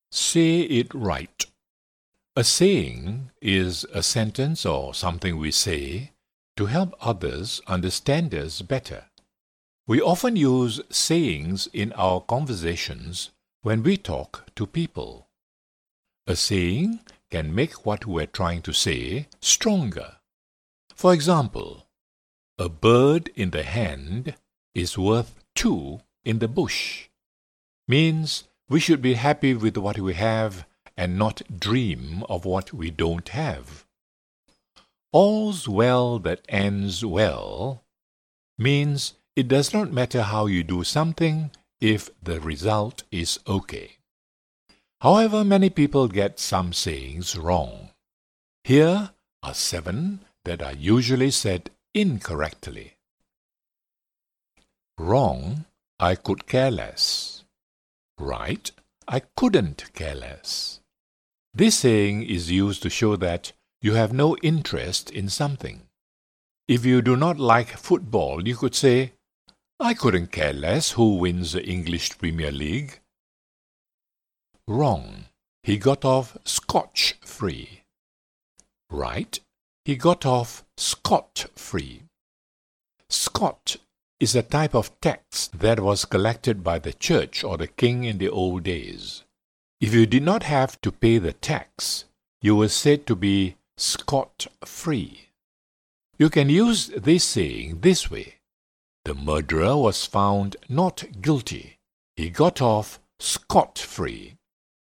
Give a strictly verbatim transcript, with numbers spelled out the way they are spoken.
Say it right. A saying is a sentence or something we say to help others understand us better. We often use sayings in our conversations when we talk to people. A saying can make what we're trying to say stronger. For example, a bird in the hand is worth two in the bush means we should be happy with what we have and not dream of what we don't have. All's well that ends well means it does not matter how you do something if the result is okay. However, many people get some sayings wrong. Here are seven that are usually said incorrectly. Wrong, I could care less. Right, I couldn't care less. This saying is used to show that you have no interest in something. If you do not like football, you could say, I couldn't care less who wins the English Premier League. Wrong, he got off scotch-free. Right, he got off scot-free. Scot is a type of tax that was collected by the church or the king in the old days. If you did not have to pay the tax, you were said to be scot-free. You can use this saying this way. The murderer was found not guilty. He got off scot-free.